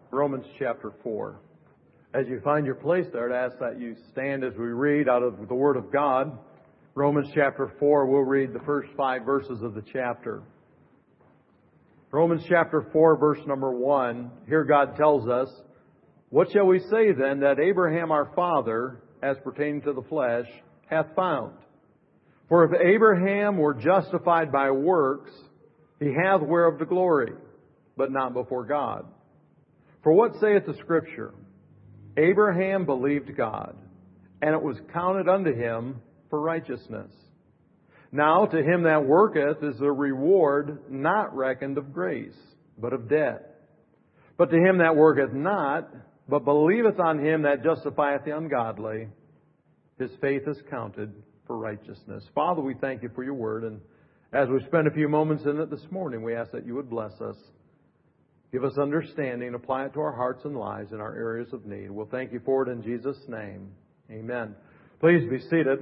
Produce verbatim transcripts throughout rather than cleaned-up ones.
Romans chapter four. As you find your place there, I'd ask that you stand as we read out of the Word of God. Romans chapter four, we'll read the first five verses of the chapter. Romans chapter four, verse number one. Here God tells us, "What shall we say then that Abraham our father, as pertaining to the flesh, hath found? For if Abraham were justified by works, he hath whereof to glory, but not before God. For what saith the Scripture? Abraham believed God, and it was counted unto him for righteousness. Now to him that worketh is a reward not reckoned of grace, but of debt. But to him that worketh not, but believeth on him that justifieth the ungodly, his faith is counted for righteousness." Father, we thank you for your word, and as we spend a few moments in it this morning, we ask that you would bless us. Give us understanding, apply it to our hearts and lives in our areas of need. We'll thank you for it in Jesus' name. Amen. Please be seated.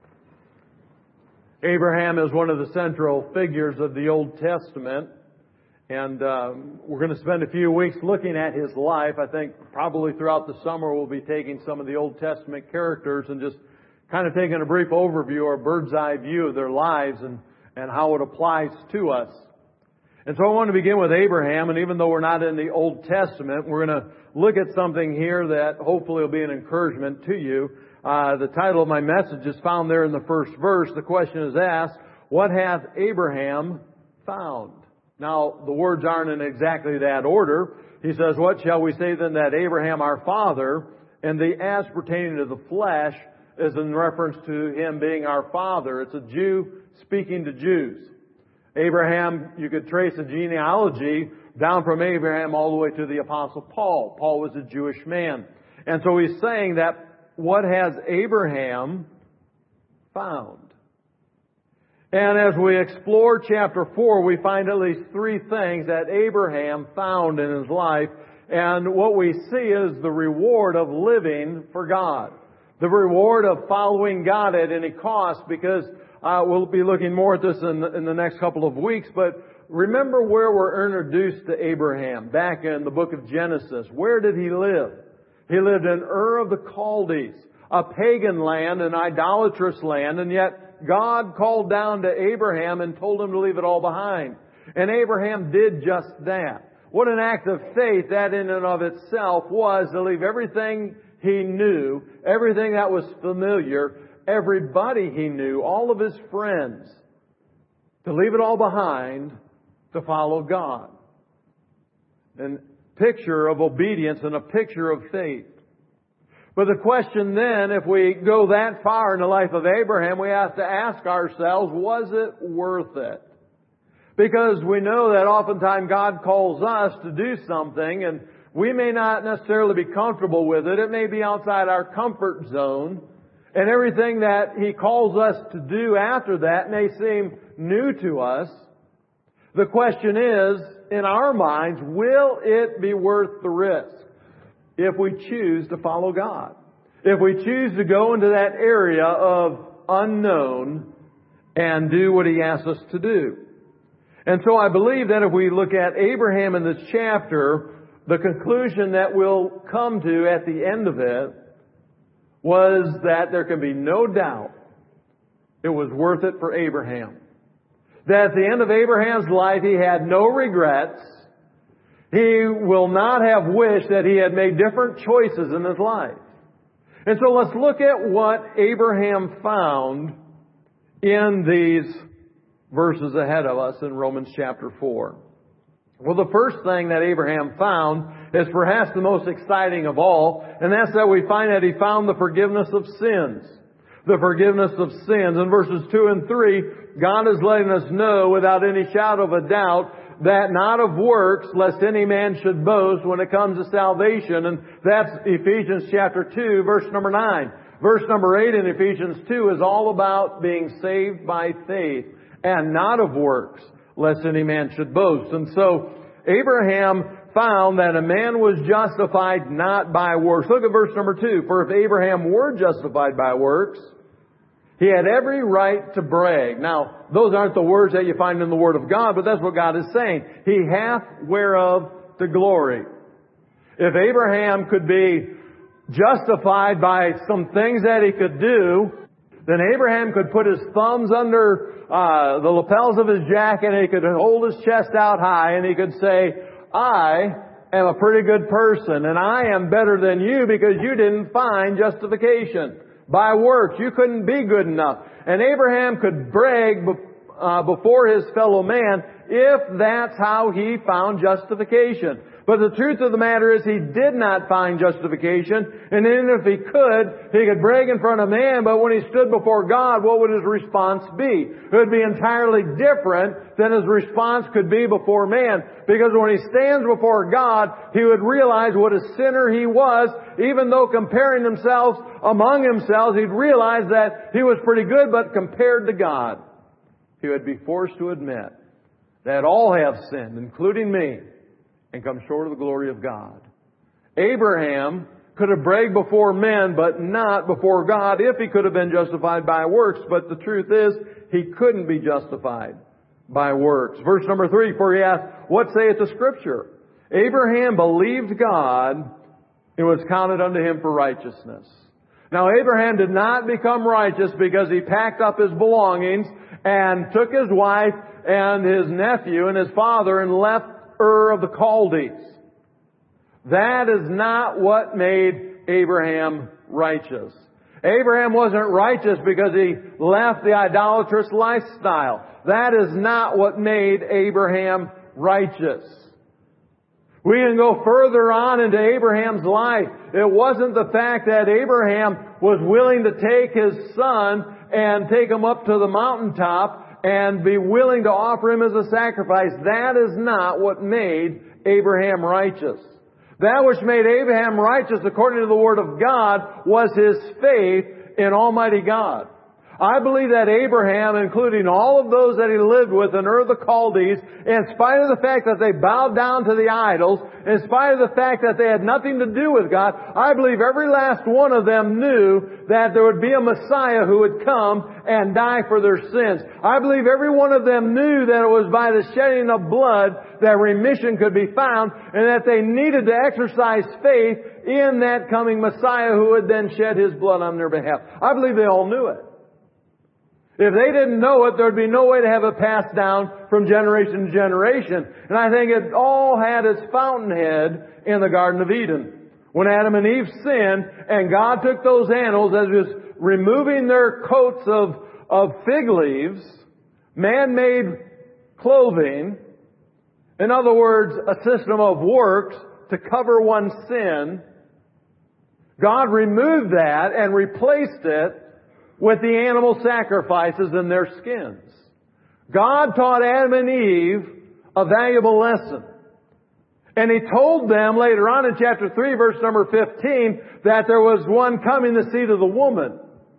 Abraham is one of the central figures of the Old Testament, and um, we're going to spend a few weeks looking at his life. I think probably throughout the summer we'll be taking some of the Old Testament characters and just kind of taking a brief overview or bird's eye view of their lives and, and how it applies to us. And so I want to begin with Abraham, and even though we're not in the Old Testament, we're going to look at something here that hopefully will be an encouragement to you. Uh, the title of my message is found there in the first verse. The question is asked, "What hath Abraham found?" Now, the words aren't in exactly that order. He says, "What shall we say then that Abraham our father," and the "as pertaining to the flesh" is in reference to him being our father. It's a Jew speaking to Jews. Abraham, you could trace a genealogy down from Abraham all the way to the Apostle Paul. Paul was a Jewish man. And so he's saying that what has Abraham found? And as we explore chapter four, we find at least three things that Abraham found in his life. And what we see is the reward of living for God. The reward of following God at any cost, because Uh, we'll be looking more at this in the, in the next couple of weeks, but remember where we're introduced to Abraham back in the book of Genesis. Where did he live? He lived in Ur of the Chaldees, a pagan land, an idolatrous land, and yet God called down to Abraham and told him to leave it all behind. And Abraham did just that. What an act of faith that in and of itself was, to leave everything he knew, everything that was familiar, everybody he knew, all of his friends, to leave it all behind to follow God. A picture of obedience and a picture of faith. But the question then, if we go that far in the life of Abraham, we have to ask ourselves, was it worth it? Because we know that oftentimes God calls us to do something, and we may not necessarily be comfortable with it. It may be outside our comfort zone. And everything that He calls us to do after that may seem new to us. The question is, in our minds, will it be worth the risk if we choose to follow God? If we choose to go into that area of unknown and do what He asks us to do. And so I believe that if we look at Abraham in this chapter, the conclusion that we'll come to at the end of it was that there can be no doubt it was worth it for Abraham. That at the end of Abraham's life, he had no regrets. He will not have wished that he had made different choices in his life. And so let's look at what Abraham found in these verses ahead of us in Romans chapter four. Well, the first thing that Abraham found is perhaps the most exciting of all, and that's that we find that he found the forgiveness of sins. The forgiveness of sins. In verses two and three, God is letting us know without any shadow of a doubt that not of works, lest any man should boast when it comes to salvation. And that's Ephesians chapter two, verse number nine. Verse number eight in Ephesians two is all about being saved by faith and not of works, lest any man should boast. And so Abraham found that a man was justified not by works. Look at verse number two. For if Abraham were justified by works, he had every right to brag. Now, those aren't the words that you find in the Word of God, but that's what God is saying. He hath whereof to glory. If Abraham could be justified by some things that he could do, then Abraham could put his thumbs under uh, the lapels of his jacket and he could hold his chest out high and he could say, I am a pretty good person and I am better than you because you didn't find justification by works. You couldn't be good enough. And Abraham could brag uh, before his fellow man if that's how he found justification. But the truth of the matter is he did not find justification. And even if he could, he could brag in front of man, but when he stood before God, what would his response be? It would be entirely different than his response could be before man. Because when he stands before God, he would realize what a sinner he was. Even though comparing themselves among themselves, he'd realize that he was pretty good, but compared to God, he would be forced to admit that all have sinned, including me, and come short of the glory of God. Abraham could have bragged before men, but not before God if he could have been justified by works. But the truth is, he couldn't be justified by works. Verse number three, for he asked, what saith the Scripture? Abraham believed God, it was counted unto him for righteousness. Now Abraham did not become righteous because he packed up his belongings and took his wife and his nephew and his father and left Ur of the Chaldees. That is not what made Abraham righteous. Abraham wasn't righteous because he left the idolatrous lifestyle. That is not what made Abraham righteous. We can go further on into Abraham's life. It wasn't the fact that Abraham was willing to take his son and take him up to the mountaintop and be willing to offer him as a sacrifice. That is not what made Abraham righteous. That which made Abraham righteous, according to the Word of God, was his faith in Almighty God. I believe that Abraham, including all of those that he lived with in Ur of the Chaldees, in spite of the fact that they bowed down to the idols, in spite of the fact that they had nothing to do with God, I believe every last one of them knew that there would be a Messiah who would come and die for their sins. I believe every one of them knew that it was by the shedding of blood that remission could be found, and that they needed to exercise faith in that coming Messiah who would then shed His blood on their behalf. I believe they all knew it. If they didn't know it, there'd be no way to have it passed down from generation to generation. And I think it all had its fountainhead in the Garden of Eden. When Adam and Eve sinned, and God took those animals as He was removing their coats of, of fig leaves, man-made clothing, in other words, a system of works to cover one's sin, God removed that and replaced it with the animal sacrifices and their skins. God taught Adam and Eve a valuable lesson. And He told them later on in chapter three, verse number fifteen, that there was one coming, the seed of the woman.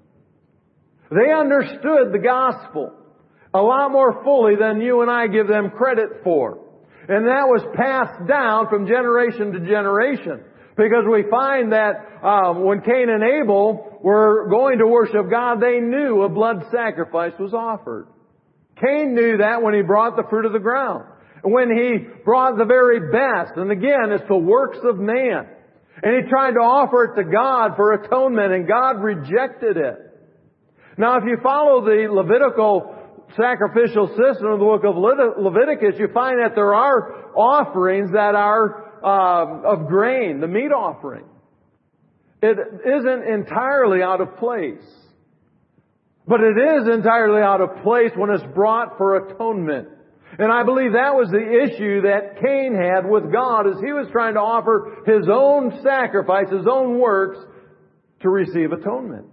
They understood the gospel a lot more fully than you and I give them credit for. And that was passed down from generation to generation. Because we find that um, when Cain and Abel were going to worship God, they knew a blood sacrifice was offered. Cain knew that when he brought the fruit of the ground. When he brought the very best. And again, it's the works of man. And he tried to offer it to God for atonement, and God rejected it. Now, if you follow the Levitical sacrificial system of the book of Leviticus, you find that there are offerings that are Uh, of grain, the meat offering. It isn't entirely out of place. But it is entirely out of place when it's brought for atonement. And I believe that was the issue that Cain had with God as he was trying to offer his own sacrifice, his own works, to receive atonement.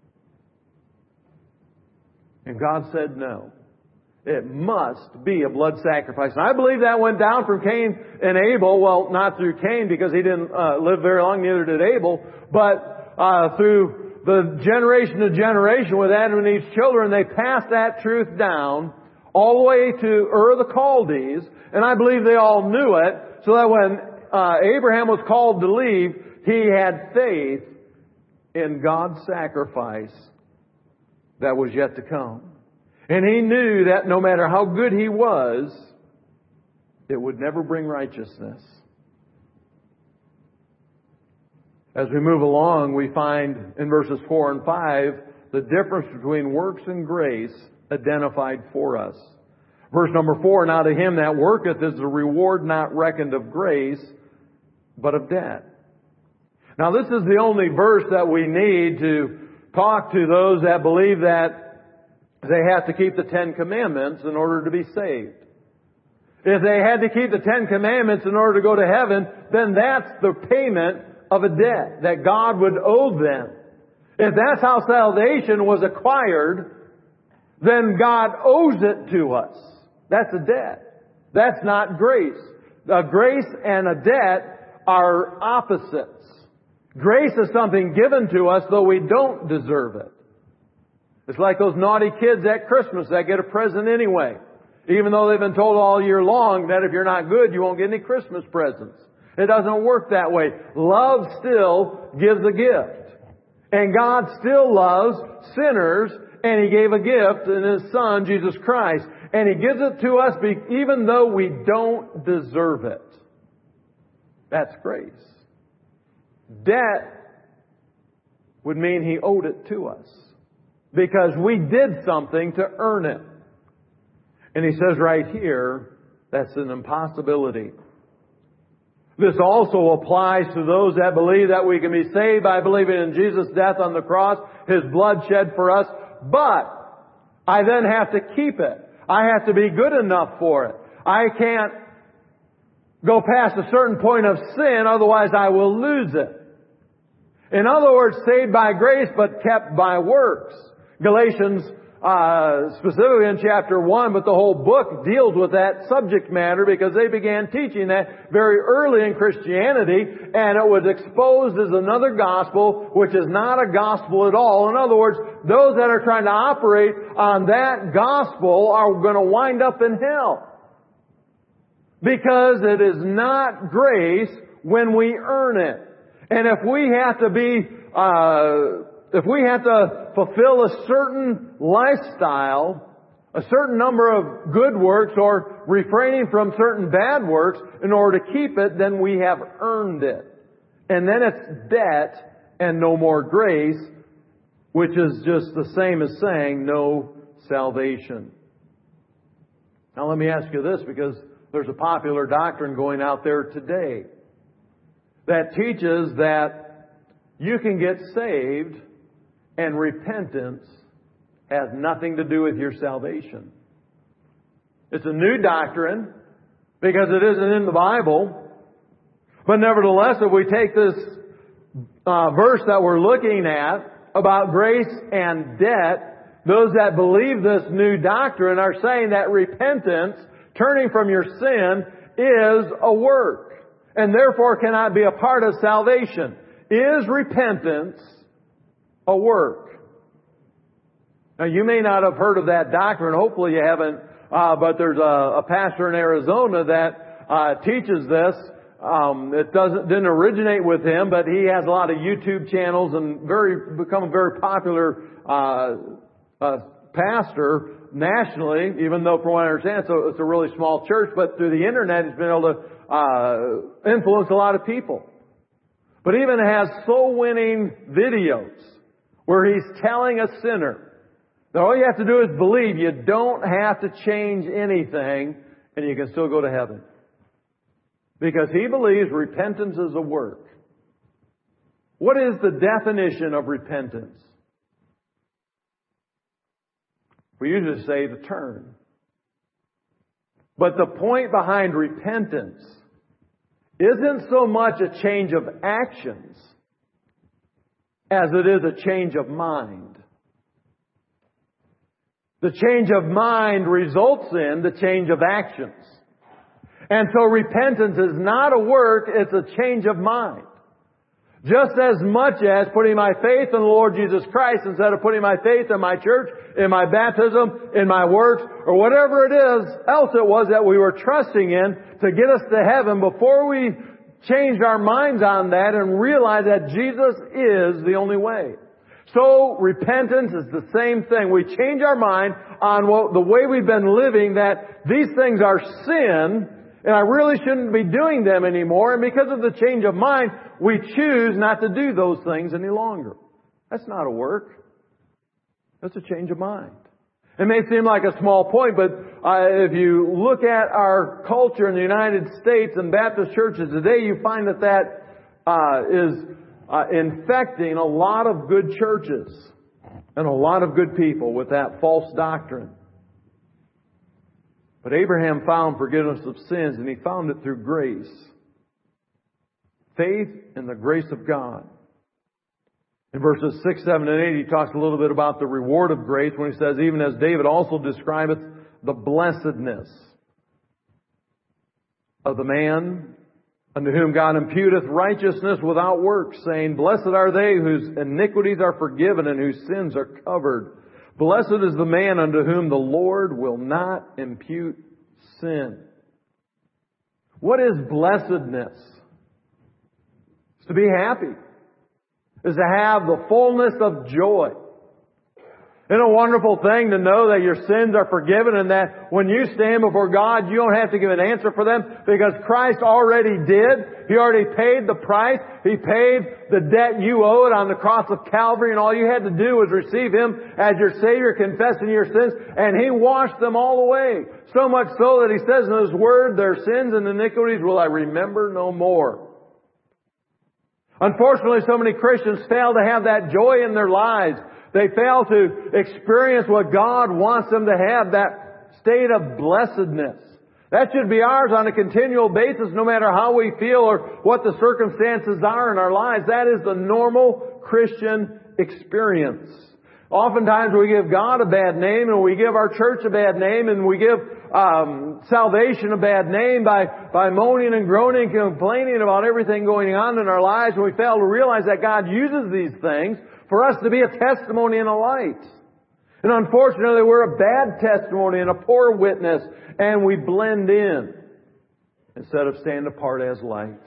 And God said no. It must be a blood sacrifice. And I believe that went down from Cain and Abel. Well, not through Cain because he didn't uh, live very long, neither did Abel. But uh, through the generation to generation with Adam and Eve's children, they passed that truth down all the way to Ur of the Chaldees. And I believe they all knew it. So that when uh, Abraham was called to leave, he had faith in God's sacrifice that was yet to come. And he knew that no matter how good he was, it would never bring righteousness. As we move along, we find in verses four and five the difference between works and grace identified for us. Verse number four, now to him that worketh is the reward not reckoned of grace, but of debt. Now this is the only verse that we need to talk to those that believe that they have to keep the Ten Commandments in order to be saved. If they had to keep the Ten Commandments in order to go to heaven, then that's the payment of a debt that God would owe them. If that's how salvation was acquired, then God owes it to us. That's a debt. That's not grace. A grace and a debt are opposites. Grace is something given to us though we don't deserve it. It's like those naughty kids at Christmas that get a present anyway. Even though they've been told all year long that if you're not good, you won't get any Christmas presents. It doesn't work that way. Love still gives a gift. And God still loves sinners, and He gave a gift in His Son, Jesus Christ. And He gives it to us even though we don't deserve it. That's grace. Debt would mean He owed it to us because we did something to earn it. And He says right here, that's an impossibility. This also applies to those that believe that we can be saved by believing in Jesus' death on the cross, His blood shed for us, but I then have to keep it. I have to be good enough for it. I can't go past a certain point of sin, otherwise I will lose it. In other words, saved by grace but kept by works. Galatians, uh, specifically in chapter one, but the whole book deals with that subject matter because they began teaching that very early in Christianity, and it was exposed as another gospel, which is not a gospel at all. In other words, those that are trying to operate on that gospel are going to wind up in hell. Because it is not grace when we earn it. And if we have to be, uh, if we have to fulfill a certain lifestyle, a certain number of good works, or refraining from certain bad works in order to keep it, then we have earned it. And then it's debt and no more grace, which is just the same as saying no salvation. Now let me ask you this, because there's a popular doctrine going out there today that teaches that you can get saved and repentance has nothing to do with your salvation. It's a new doctrine because it isn't in the Bible. But nevertheless, if we take this uh, verse that we're looking at about grace and debt, those that believe this new doctrine are saying that repentance, turning from your sin, is a work, and therefore cannot be a part of salvation. Is repentance a work? Now, you may not have heard of that doctrine. Hopefully you haven't. Uh, but there's a, a pastor in Arizona that uh, teaches this. Um, it doesn't didn't originate with him, but he has a lot of YouTube channels and very become a very popular uh, uh, pastor nationally. Even though, from what I understand, it's a, it's a really small church, but through the internet, he's been able to uh, influence a lot of people. But even has soul-winning videos where he's telling a sinner that all you have to do is believe. You don't have to change anything, and you can still go to heaven. Because he believes repentance is a work. What is the definition of repentance? We usually say to turn. But the point behind repentance isn't so much a change of actions as it is a change of mind. The change of mind results in the change of actions. And so repentance is not a work, it's a change of mind. Just as much as putting my faith in the Lord Jesus Christ instead of putting my faith in my church, in my baptism, in my works, or whatever it is, else it was that we were trusting in to get us to heaven, before we changed our minds on that and realized that Jesus is the only way. So repentance is the same thing. We change our mind on what, the way we've been living, that these things are sin, and I really shouldn't be doing them anymore. And because of the change of mind, we choose not to do those things any longer. That's not a work. That's a change of mind. It may seem like a small point, but uh, if you look at our culture in the United States and Baptist churches today, you find that that uh, is uh, infecting a lot of good churches and a lot of good people with that false doctrine. But Abraham found forgiveness of sins, and he found it through grace. Faith in the grace of God. In verses six, seven, and eight, he talks a little bit about the reward of grace when he says, even as David also describeth the blessedness of the man unto whom God imputeth righteousness without works, saying, blessed are they whose iniquities are forgiven and whose sins are covered. Blessed is the man unto whom the Lord will not impute sin. What is blessedness? It's to be happy. Is to have the fullness of joy. Isn't it a wonderful thing to know that your sins are forgiven and that when you stand before God, you don't have to give an answer for them because Christ already did. He already paid the price. He paid the debt you owed on the cross of Calvary, and all you had to do was receive Him as your Savior, confessing your sins, and He washed them all away. So much so that He says in His Word, their sins and iniquities will I remember no more. Unfortunately, so many Christians fail to have that joy in their lives. They fail to experience what God wants them to have, that state of blessedness. That should be ours on a continual basis, no matter how we feel or what the circumstances are in our lives. That is the normal Christian experience. Oftentimes we give God a bad name, and we give our church a bad name, and we give um, salvation a bad name by, by moaning and groaning and complaining about everything going on in our lives, and we fail to realize that God uses these things for us to be a testimony and a light. And unfortunately, we're a bad testimony and a poor witness, and we blend in instead of standing apart as light.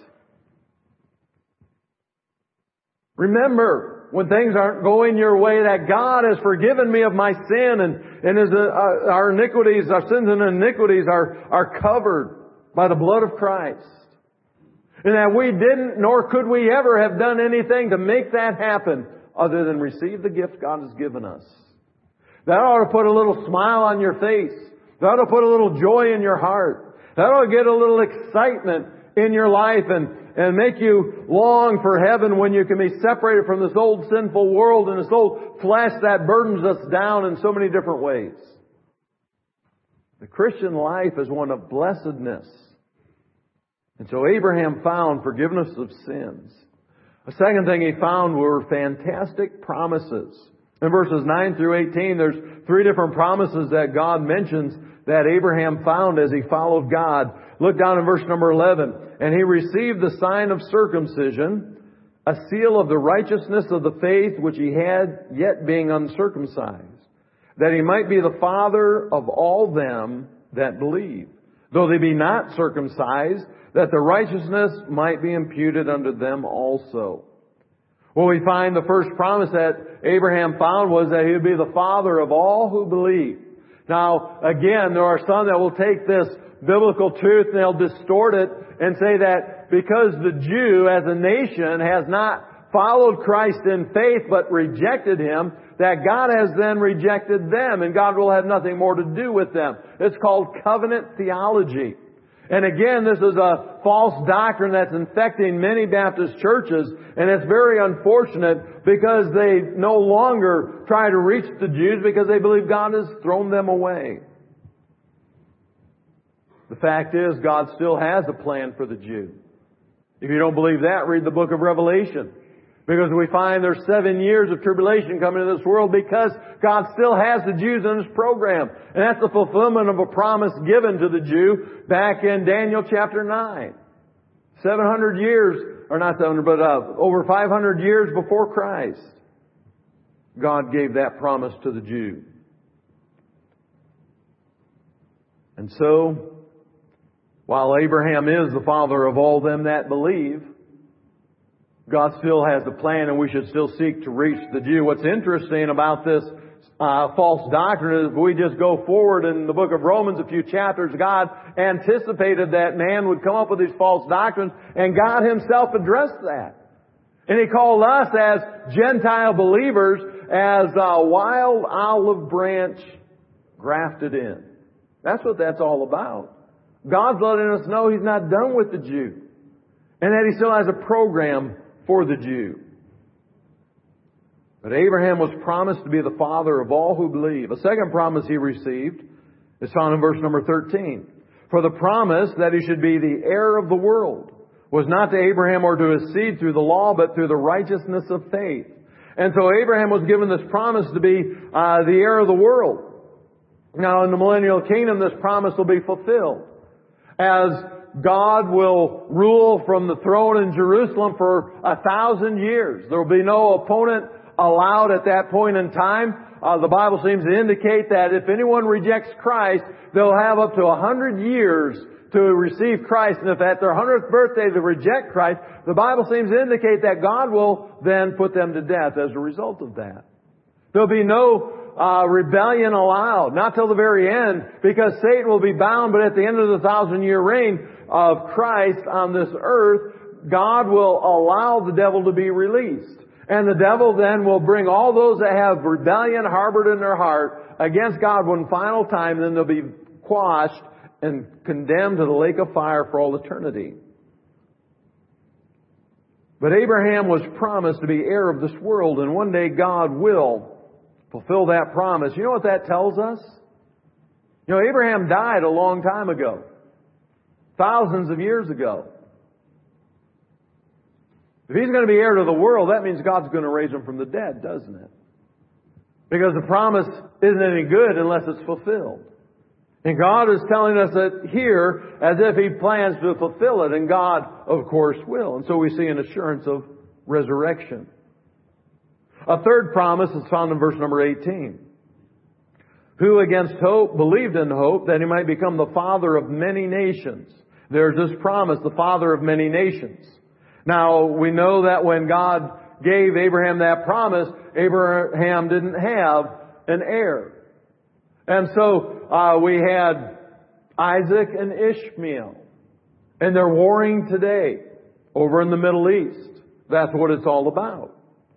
Remember, when things aren't going your way, that God has forgiven me of my sin, and, and his, uh, our iniquities, our sins and iniquities are, are covered by the blood of Christ. And that we didn't, nor could we ever have done anything to make that happen other than receive the gift God has given us. That ought to put a little smile on your face. That ought to put a little joy in your heart. That ought to get a little excitement in your life and, and make you long for heaven when you can be separated from this old sinful world and this old flesh that burdens us down in so many different ways. The Christian life is one of blessedness. And so Abraham found forgiveness of sins. A second thing he found were fantastic promises. In verses nine through eighteen, there's three different promises that God mentions that Abraham found as he followed God. Look down in verse number eleven. And he received the sign of circumcision, a seal of the righteousness of the faith which he had, yet being uncircumcised, that he might be the father of all them that believe, though they be not circumcised, that the righteousness might be imputed unto them also. Well, we find the first promise that Abraham found was that he would be the father of all who believe. Now, again, there are some that will take this biblical truth and they'll distort it and say that because the Jew as a nation has not followed Christ in faith but rejected Him, that God has then rejected them and God will have nothing more to do with them. It's called covenant theology. And again, this is a false doctrine that's infecting many Baptist churches, and it's very unfortunate because they no longer try to reach the Jews because they believe God has thrown them away. The fact is, God still has a plan for the Jew. If you don't believe that, read the book of Revelation. Because we find there's seven years of tribulation coming into this world because God still has the Jews in His program. And that's the fulfillment of a promise given to the Jew back in Daniel chapter nine. seven hundred years, or not seven hundred, but uh, over five hundred years before Christ, God gave that promise to the Jew. And so, while Abraham is the father of all them that believe, God still has a plan, and we should still seek to reach the Jew. What's interesting about this uh, false doctrine is if we just go forward in the book of Romans a few chapters, God anticipated that man would come up with these false doctrines, and God Himself addressed that. And He called us as Gentile believers as a wild olive branch grafted in. That's what that's all about. God's letting us know He's not done with the Jew, and that He still has a program for the Jew. But Abraham was promised to be the father of all who believe. A second promise he received is found in verse number thirteen. For the promise that he should be the heir of the world was not to Abraham or to his seed through the law, but through the righteousness of faith. And so Abraham was given this promise to be uh, the heir of the world. Now in the millennial kingdom, this promise will be fulfilled as God will rule from the throne in Jerusalem for a thousand years. There will be no opponent allowed at that point in time. Uh, the Bible seems to indicate that if anyone rejects Christ, they'll have up to a hundred years to receive Christ. And if at their hundredth birthday they reject Christ, the Bible seems to indicate that God will then put them to death as a result of that. There'll be no uh, rebellion allowed, not till the very end, because Satan will be bound. But at the end of the thousand year reign of Christ on this earth, God will allow the devil to be released. And the devil then will bring all those that have rebellion harbored in their heart against God one final time, and then they'll be quashed and condemned to the lake of fire for all eternity. But Abraham was promised to be heir of this world, and one day God will fulfill that promise. You know what that tells us? You know, Abraham died a long time ago. Thousands of years ago. If He's going to be heir to the world, that means God's going to raise Him from the dead, doesn't it? Because the promise isn't any good unless it's fulfilled. And God is telling us that here as if He plans to fulfill it. And God, of course, will. And so we see an assurance of resurrection. A third promise is found in verse number eighteen. Who against hope believed in hope that he might become the father of many nations. There's this promise, the father of many nations. Now, we know that when God gave Abraham that promise, Abraham didn't have an heir. And so uh, we had Isaac and Ishmael. And they're warring today over in the Middle East. That's what it's all about.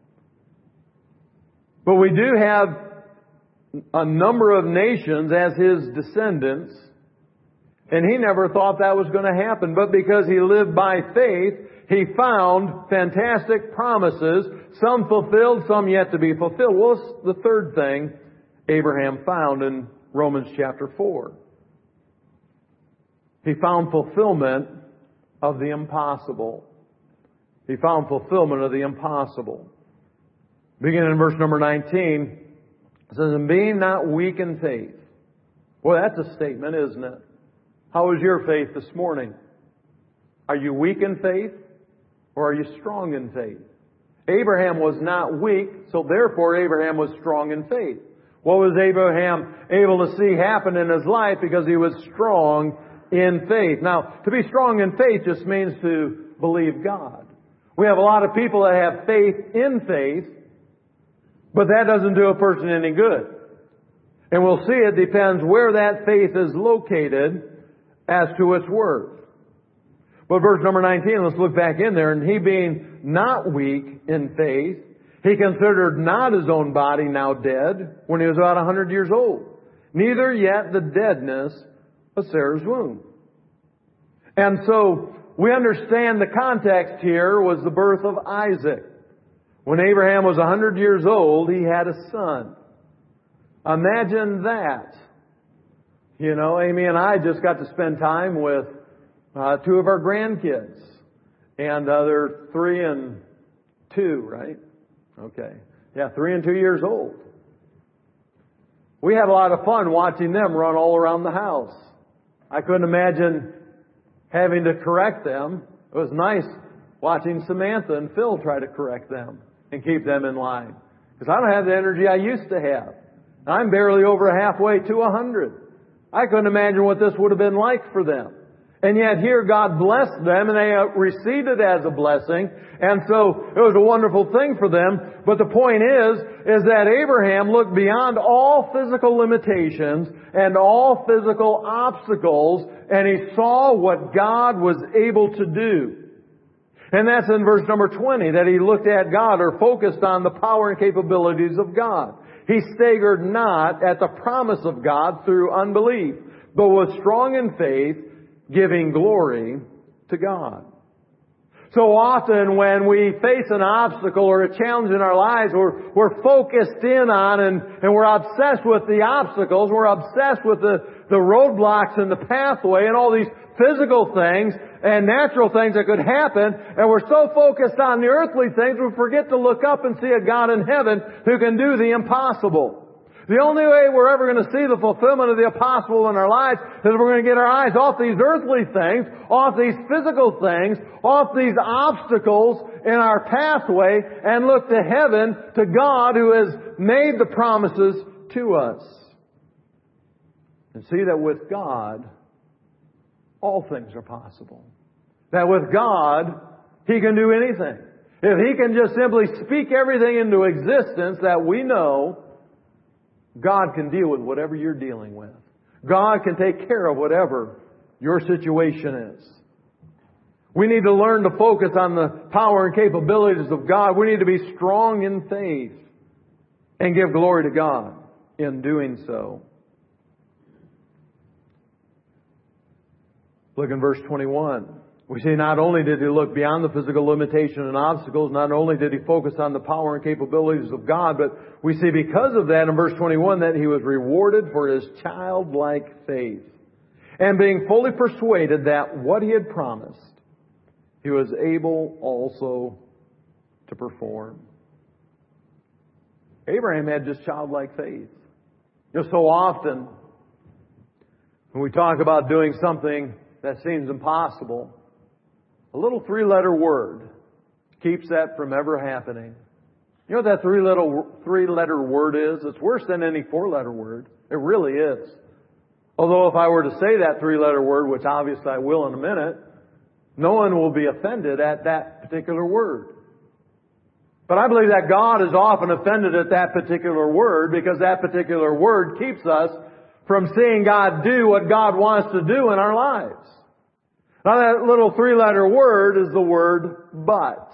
But we do have a number of nations as His descendants. And He never thought that was going to happen. But because He lived by faith, He found fantastic promises, some fulfilled, some yet to be fulfilled. Well, what's the third thing Abraham found in Romans chapter four? He found fulfillment of the impossible. He found fulfillment of the impossible. Beginning in verse number nineteen, it says, and being not weak in faith. Boy, that's a statement, isn't it? How is your faith this morning? Are you weak in faith? Or are you strong in faith? Abraham was not weak, so therefore Abraham was strong in faith. What was Abraham able to see happen in his life? Because he was strong in faith. Now, to be strong in faith just means to believe God. We have a lot of people that have faith in faith, but that doesn't do a person any good. And we'll see it depends where that faith is located as to its worth. But verse number nineteen, let's look back in there. And he being not weak in faith, he considered not his own body now dead when he was about a hundred years old. Neither yet the deadness of Sarah's womb. And so we understand the context here was the birth of Isaac. When Abraham was a hundred years old, he had a son. Imagine that. You know, Amy and I just got to spend time with Uh, two of our grandkids. And uh, they're three and two, right? Okay. Yeah, three and two years old. We had a lot of fun watching them run all around the house. I couldn't imagine having to correct them. It was nice watching Samantha and Phil try to correct them and keep them in line. Because I don't have the energy I used to have. I'm barely over halfway to a hundred. I couldn't imagine what this would have been like for them. And yet here God blessed them and they received it as a blessing. And so it was a wonderful thing for them. But the point is, is that Abraham looked beyond all physical limitations and all physical obstacles, and he saw what God was able to do. And that's in verse number twenty, that he looked at God or focused on the power and capabilities of God. He staggered not at the promise of God through unbelief, but was strong in faith, giving glory to God. So often when we face an obstacle or a challenge in our lives, we're, we're focused in on and, and we're obsessed with the obstacles. We're obsessed with the, the roadblocks in the pathway and all these physical things and natural things that could happen. And we're so focused on the earthly things, we forget to look up and see a God in heaven who can do the impossible. The only way we're ever going to see the fulfillment of the impossible in our lives is we're going to get our eyes off these earthly things, off these physical things, off these obstacles in our pathway, and look to heaven, to God who has made the promises to us. And see that with God, all things are possible. That with God, He can do anything. If He can just simply speak everything into existence that we know, God can deal with whatever you're dealing with. God can take care of whatever your situation is. We need to learn to focus on the power and capabilities of God. We need to be strong in faith and give glory to God in doing so. Look in verse twenty-one. We see not only did he look beyond the physical limitation and obstacles, not only did he focus on the power and capabilities of God, but we see because of that in verse twenty-one that he was rewarded for his childlike faith. And being fully persuaded that what he had promised, he was able also to perform. Abraham had just childlike faith. You know, so often when we talk about doing something that seems impossible, a little three-letter word keeps that from ever happening. You know what that three-letter three-letter word is? It's worse than any four-letter word. It really is. Although if I were to say that three-letter word, which obviously I will in a minute, no one will be offended at that particular word. But I believe that God is often offended at that particular word because that particular word keeps us from seeing God do what God wants to do in our lives. Now that little three-letter word is the word but.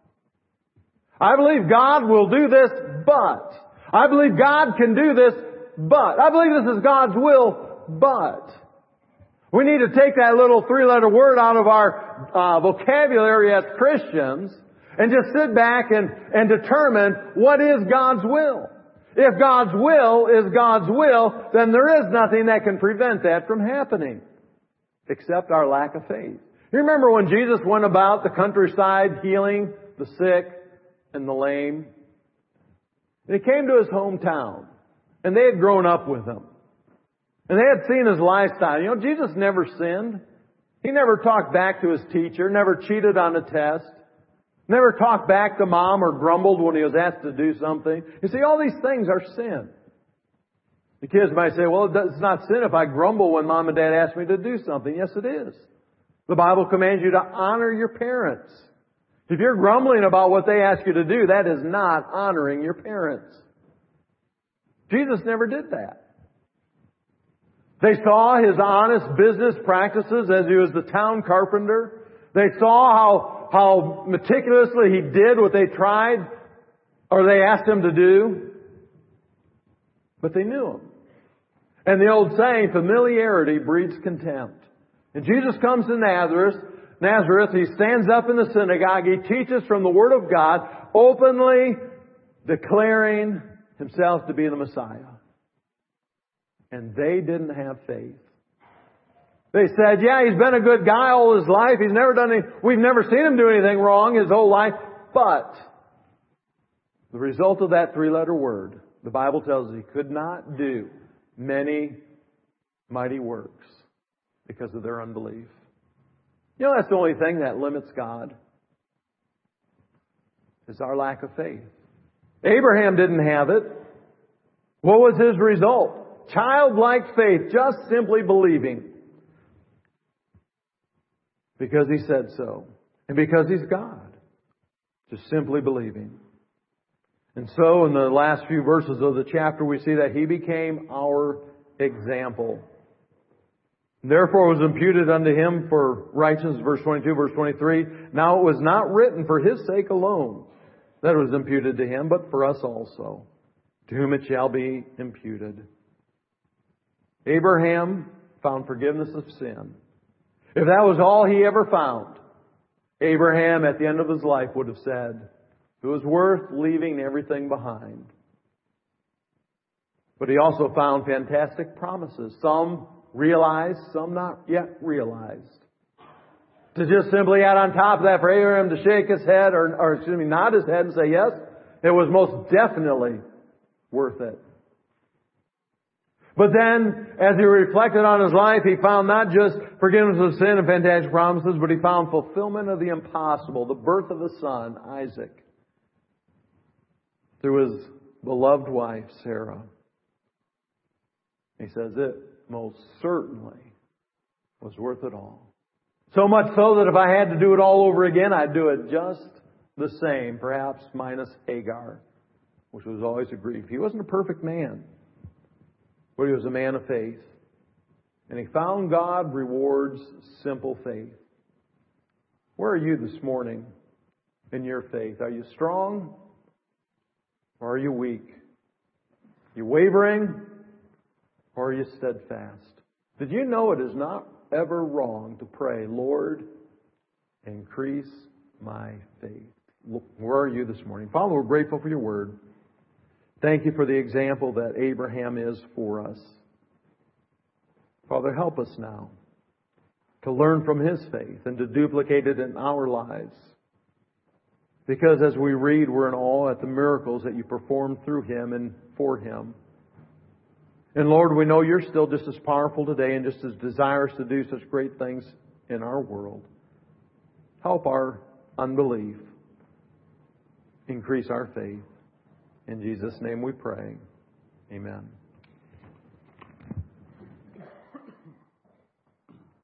I believe God will do this, but. I believe God can do this, but. I believe this is God's will, but. We need to take that little three-letter word out of our uh, vocabulary as Christians and just sit back and, and determine what is God's will. If God's will is God's will, then there is nothing that can prevent that from happening, except our lack of faith. You remember when Jesus went about the countryside healing the sick and the lame? And he came to his hometown, and they had grown up with him. And they had seen his lifestyle. You know, Jesus never sinned. He never talked back to his teacher, never cheated on a test, never talked back to mom or grumbled when he was asked to do something. You see, all these things are sin. The kids might say, well, it's not sin if I grumble when mom and dad ask me to do something. Yes, it is. The Bible commands you to honor your parents. If you're grumbling about what they ask you to do, that is not honoring your parents. Jesus never did that. They saw his honest business practices as he was the town carpenter. They saw how, how meticulously he did what they tried or they asked him to do. But they knew him. And the old saying, familiarity breeds contempt. And Jesus comes to Nazareth. Nazareth, he stands up in the synagogue. He teaches from the Word of God, openly declaring himself to be the Messiah. And they didn't have faith. They said, yeah, he's been a good guy all his life. He's never done any, we've never seen him do anything wrong his whole life. But the result of that three-letter word, the Bible tells us he could not do many mighty works because of their unbelief. You know, that's the only thing that limits God, is our lack of faith. Abraham didn't have it. What was his result? Childlike faith, just simply believing. Because he said so. And because he's God. Just simply believing. And so in the last few verses of the chapter we see that he became our example. Therefore it was imputed unto him for righteousness, verse twenty-two, verse twenty-three. Now it was not written for his sake alone that it was imputed to him, but for us also, to whom it shall be imputed. Abraham found forgiveness of sin. If that was all he ever found, Abraham at the end of his life would have said, it was worth leaving everything behind. But he also found fantastic promises. Some realized, some not yet realized. To just simply add on top of that for Abraham to shake his head, or, or excuse me, nod his head and say yes, it was most definitely worth it. But then, as he reflected on his life, he found not just forgiveness of sin and fantastic promises, but he found fulfillment of the impossible, the birth of a son, Isaac, through his beloved wife, Sarah. He says it most certainly was worth it all. So much so that if I had to do it all over again, I'd do it just the same, perhaps minus Hagar, which was always a grief. He wasn't a perfect man, but he was a man of faith. And he found God rewards simple faith. Where are you this morning in your faith? Are you strong or are you weak? Are you wavering or are you steadfast? Did you know it is not ever wrong to pray, Lord, increase my faith? Where are you this morning? Father, we're grateful for your word. Thank you for the example that Abraham is for us. Father, help us now to learn from his faith and to duplicate it in our lives. Because as we read, we're in awe at the miracles that you performed through him and for him. And Lord, we know you're still just as powerful today and just as desirous to do such great things in our world. Help our unbelief. Increase our faith. In Jesus' name we pray. Amen.